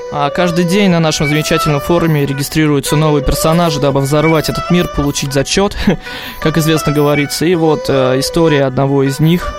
А каждый день на нашем замечательном форуме регистрируются новые персонажи, дабы взорвать этот мир, получить зачет, как известно говорится. И вот история одного из них.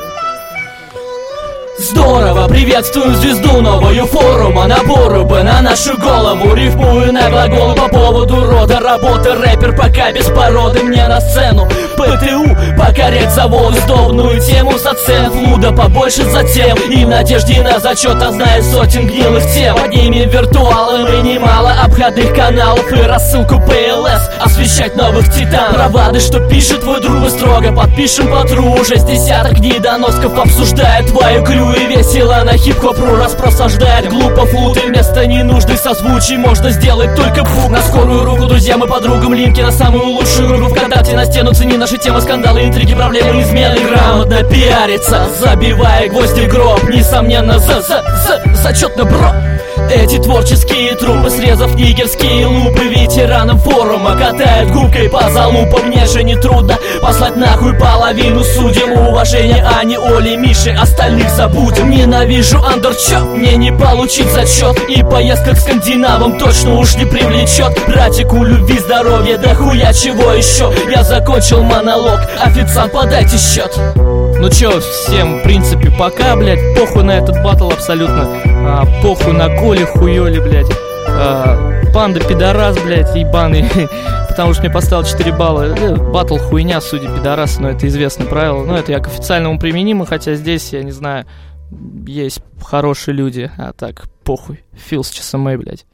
Здорово, приветствую звезду новую форума. Наборы бы на нашу голову. Рифмую на глагол по поводу рода работы. Рэпер пока без породы. Мне на сцену ПТУ покорять завод. Сдобную тему за цен. Флуда побольше затем. И в надежде на зачет, а зная сотен гнилых тем. Поднимем виртуалы мы немало обходных каналов. И рассылку ПЛС освещать новых титан. Бравады, что пишет твой друг, мы строго подпишем по тру. 6 десяток недоносков обсуждает твою крю. И весело на хип-хоп-ру распросаждает глупо флут. И вместо ненужных созвучий можно сделать только пук. На скорую руку, друзьям и подругам, линки на самую лучшую группу ВКонтакте. На стену цени наши темы, скандалы, интриги, проблемы, измены. Грамотно пиарится, забивая гвозди в гроб. Несомненно, зачетно, бро. Эти творческие трупы, срезав нигерские лупы, ветеранам форума катают губкой по залупам. Мне же не трудно послать нахуй половину судим. Уважение Ани, Оли, Миши, остальных забудем. Ненавижу андерчо, мне не получить зачет. И поездка к скандинавам точно уж не привлечет. Братику любви, здоровья, да хуя чего еще. Я закончил монолог, официант, подайте счет. Ну чё, всем, в принципе, пока, блядь. Похуй на этот баттл абсолютно. Похуй на Коли, хуёли, блядь. Панда пидорас, блядь, ебаный. Потому что мне поставил 4 балла. Баттл хуйня, судя пидорас, но это известное правило. Но это я к официальному применимо, хотя здесь, я не знаю, есть хорошие люди. А так, похуй. Фил с ЧСМ, блядь.